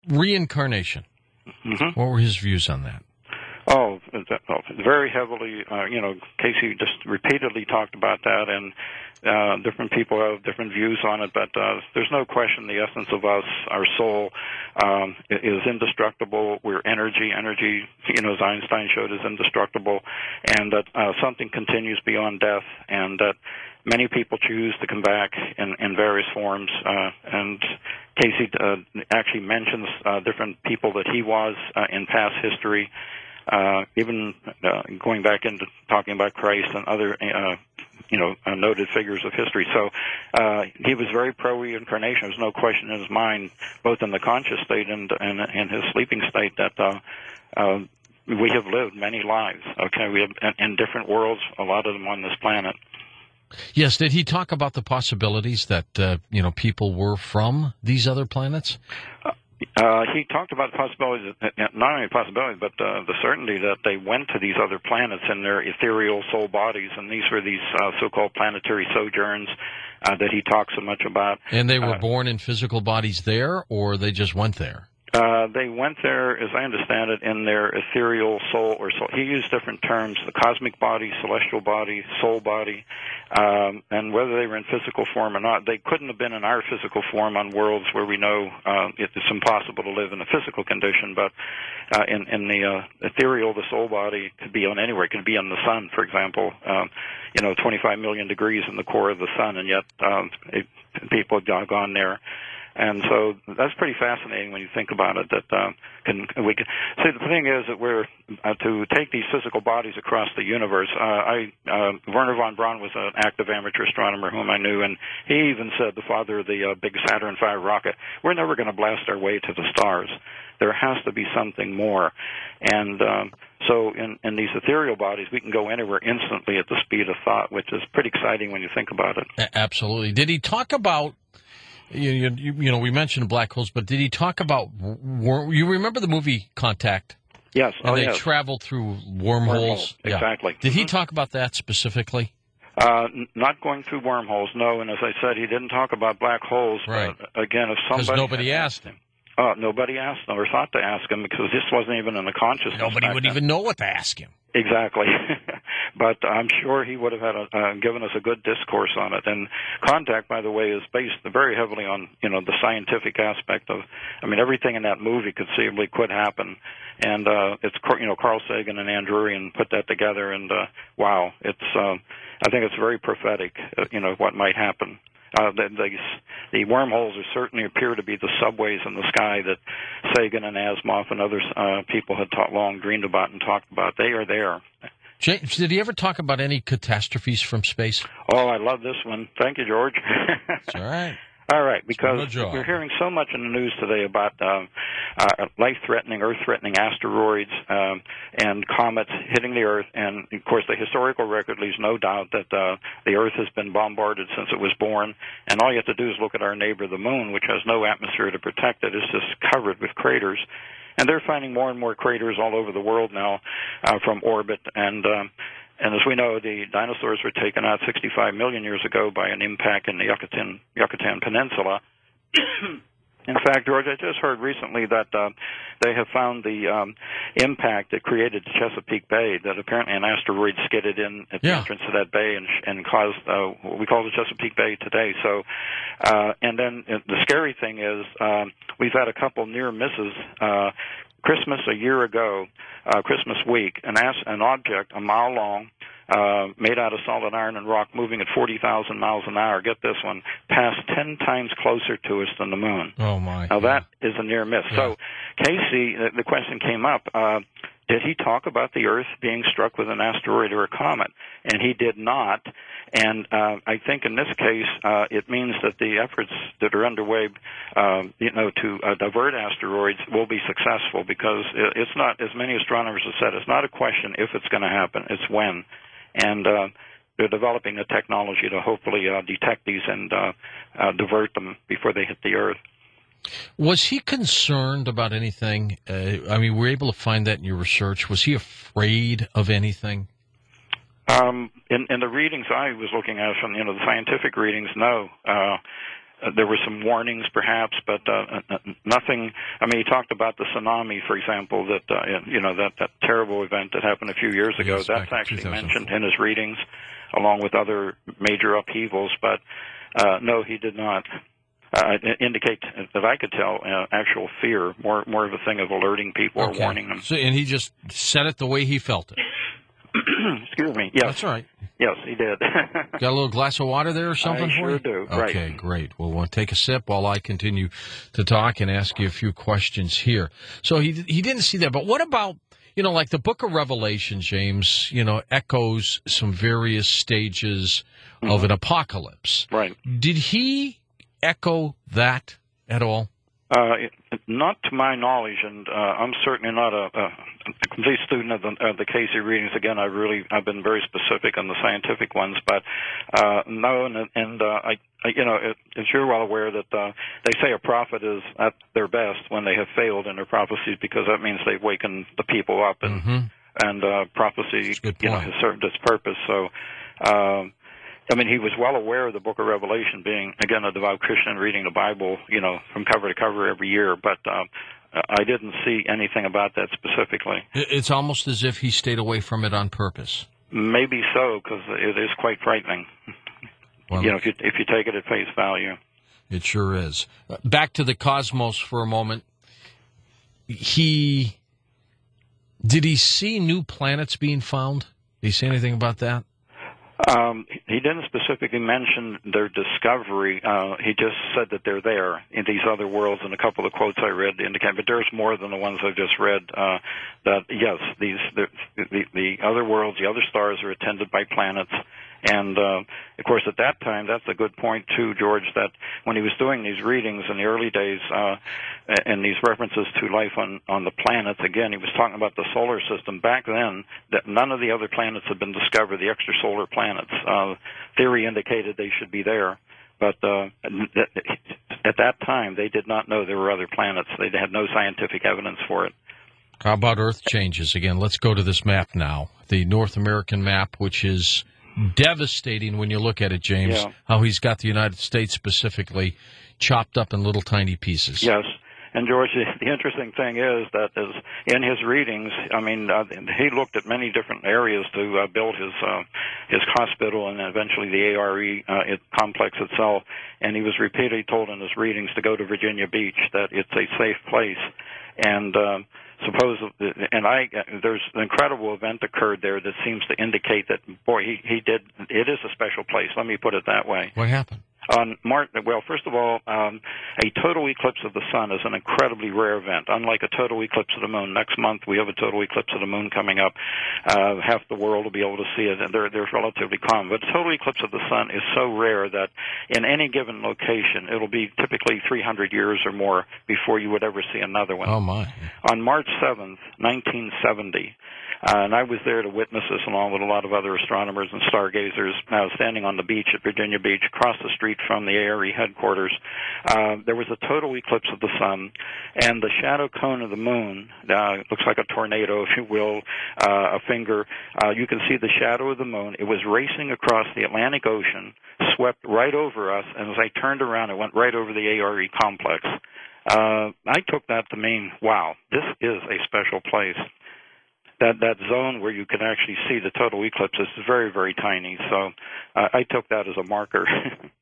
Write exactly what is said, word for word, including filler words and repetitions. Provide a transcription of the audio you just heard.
reincarnation. Mm-hmm. What were his views on that? Oh, very heavily, uh, you know, Casey just repeatedly talked about that, and uh, different people have different views on it, but uh, there's no question the essence of us, our soul, um, is indestructible. We're energy. Energy, you know, as Einstein showed, is indestructible, and that uh, something continues beyond death, and that many people choose to come back in, in various forms, uh, and Casey uh, actually mentions uh, different people that he was uh, in past history. Uh, even uh, going back into talking about Christ and other, uh, you know, uh, noted figures of history. So uh, he was very pro-reincarnation. There's no question in his mind, both in the conscious state and and, and his sleeping state, that uh, uh, we have lived many lives. Okay, we have in, in different worlds, a lot of them on this planet. Yes, did he talk about the possibilities that uh, you know people were from these other planets? Uh, Uh, he talked about possibilities, not only possibilities, but uh, the certainty that they went to these other planets in their ethereal soul bodies, and these were these uh, so-called planetary sojourns uh, that he talks so much about. And they were uh, born in physical bodies there, or they just went there? Uh, they went there, as I understand it, in their ethereal soul, or soul. He used different terms: the cosmic body, celestial body, soul body, um, and whether they were in physical form or not. They couldn't have been in our physical form on worlds where we know uh, it's impossible to live in a physical condition. But uh, in, in the uh, ethereal, the soul body could be on anywhere. It could be on the sun, for example. Um, you know, twenty-five million degrees in the core of the sun, and yet um, it, people have gone there. And so that's pretty fascinating when you think about it. That uh, can we can see the thing is that we're uh, to take these physical bodies across the universe. Uh, I uh, Werner von Braun was an active amateur astronomer whom I knew, and he even said, the father of the uh, big Saturn five rocket, we're never going to blast our way to the stars. There has to be something more, and um, so in, in these ethereal bodies, we can go anywhere instantly at the speed of thought, which is pretty exciting when you think about it. Absolutely. Did he talk about? You, you, you know, we mentioned black holes, but did he talk about, you remember the movie Contact? Yes. And oh, they yes. traveled through wormholes? Wormholes, exactly. Yeah. Did mm-hmm. he talk about that specifically? Uh, n- not going through wormholes, no. And as I said, he didn't talk about black holes. Right. But again, if somebody... Because nobody asked him. Uh, nobody asked him or thought to ask him, because this wasn't even in the consciousness. Nobody would then. even know what to ask him. Exactly. But I'm sure he would have had a, uh, given us a good discourse on it. And Contact, by the way, is based very heavily on, you know, the scientific aspect of, I mean, everything in that movie conceivably could happen. And uh, it's, you know, Carl Sagan and Andreurian put that together, and uh, wow, it's, uh, I think it's very prophetic, uh, you know, what might happen. Uh, the, the, the wormholes are certainly appear to be the subways in the sky that Sagan and Asimov and other uh, people had taught, long dreamed about and talked about. They are there. James, did he ever talk about any catastrophes from space? Oh, I love this one. Thank you, George. That's all right. All right, because we're hearing so much in the news today about um, uh, life-threatening, Earth-threatening asteroids um, and comets hitting the Earth. And, of course, the historical record leaves no doubt that uh, the Earth has been bombarded since it was born. And all you have to do is look at our neighbor, the Moon, which has no atmosphere to protect it. It's just covered with craters. And they're finding more and more craters all over the world now uh, from orbit. And um, And as we know, the dinosaurs were taken out sixty-five million years ago by an impact in the Yucatan, Yucatan Peninsula. In fact, George, I just heard recently that uh, they have found the um, impact that created Chesapeake Bay, that apparently an asteroid skidded in at the yeah. entrance to that bay and, and caused uh, what we call the Chesapeake Bay today. So, uh, and then uh, the scary thing is um, we've had a couple near misses. Uh, Christmas a year ago, uh, Christmas week, an, as- an object a mile long, uh, made out of solid iron and rock, moving at forty thousand miles an hour. Get this one, passed ten times closer to us than the moon. Oh, my. Now, yeah. that is a near miss. Yeah. So, Casey, the, the question came up, uh, did he talk about the Earth being struck with an asteroid or a comet? And he did not. And uh, I think in this case, uh, it means that the efforts that are underway, uh, you know, to uh, divert asteroids will be successful, because it's not, as many astronomers have said, it's not a question if it's going to happen, it's when. And uh, they're developing the technology to hopefully uh, detect these and uh, uh, divert them before they hit the Earth. Was he concerned about anything? Uh, I mean, were you able to find that in your research? Was he afraid of anything? Um, in, in the readings I was looking at from, you know, the scientific readings, no. Uh, there were some warnings, perhaps, but uh, nothing. I mean, he talked about the tsunami, for example, that uh, you know that, that terrible event that happened a few years ago. Yes, That's actually mentioned in his readings, along with other major upheavals. But uh, no, he did not uh, indicate that I could tell uh, actual fear. More more of a thing of alerting people okay. or warning them. So, and he just said it the way he felt it. Excuse me. Yes, that's right. Yes, he did. Got a little glass of water there or something I for sure you? do. Okay, right. great. Well, we'll take a sip while I continue to talk and ask you a few questions here. So he he didn't see that, but what about, you know, like the Book of Revelation, James, you know, echoes some various stages mm-hmm. of an apocalypse. Right. Did he echo that at all? Uh, not to my knowledge, and uh, I'm certainly not a, a complete student of the, of the Casey readings. Again, I really I've been very specific on the scientific ones, but uh, no, and, and uh, I, I, you know, it, as you're well aware that uh, they say a prophet is at their best when they have failed in their prophecies, because that means they've wakened the people up, and mm-hmm. and uh, prophecy, you know, has served its purpose. So. Um, I mean, he was well aware of the Book of Revelation, being, again, a devout Christian reading the Bible, you know, from cover to cover every year, but um, I didn't see anything about that specifically. It's almost as if he stayed away from it on purpose. Maybe so, because it is quite frightening, well, you know, if you, if you take it at face value. It sure is. Back to the cosmos for a moment. He, did he see new planets being found? Did he say anything about that? Um, he didn't specifically mention their discovery. Uh, he just said that they're there in these other worlds, and a couple of quotes I read indicate, but there's more than the ones I've just read, uh, that, yes, these the, the, the other worlds, the other stars are attended by planets. And, uh, of course, at that time, that's a good point, too, George, that when he was doing these readings in the early days, uh, and these references to life on, on the planets, again, he was talking about the solar system. Back then, that none of the other planets had been discovered, the extrasolar planets. Uh, theory indicated they should be there. But uh, at that time, they did not know there were other planets. They had no scientific evidence for it. How about Earth changes? Again, let's go to this map now, the North American map, which is devastating when you look at it, James, yeah. how he's got the United States specifically chopped up in little tiny pieces. Yes. And, George, the interesting thing is that is in his readings, I mean, uh, he looked at many different areas to uh, build his uh, his hospital and eventually the A R E uh, it, complex itself, and he was repeatedly told in his readings to go to Virginia Beach, that it's a safe place. And uh, suppose, and I, there's an incredible event occurred there that seems to indicate that, boy, he, he did, it is a special place. Let me put it that way. What happened? On March, well, first of all, um, a total eclipse of the sun is an incredibly rare event. Unlike a total eclipse of the moon, next month we have a total eclipse of the moon coming up. Uh, half the world will be able to see it, and they're, they're relatively common. But a total eclipse of the sun is so rare that in any given location, it'll be typically three hundred years or more before you would ever see another one. Oh, my. On March seventh, nineteen seventy, Uh, and I was there to witness this along with a lot of other astronomers and stargazers. I was standing on the beach at Virginia Beach, across the street from the A R E headquarters. Uh, there was a total eclipse of the sun, and the shadow cone of the moon, uh, looks like a tornado, if you will, uh, a finger. Uh, you can see the shadow of the moon. It was racing across the Atlantic Ocean, swept right over us, and as I turned around, it went right over the A R E complex. Uh, I took that to mean, wow, this is a special place. That that zone where you can actually see the total eclipse is very, very tiny. So uh, I took that as a marker.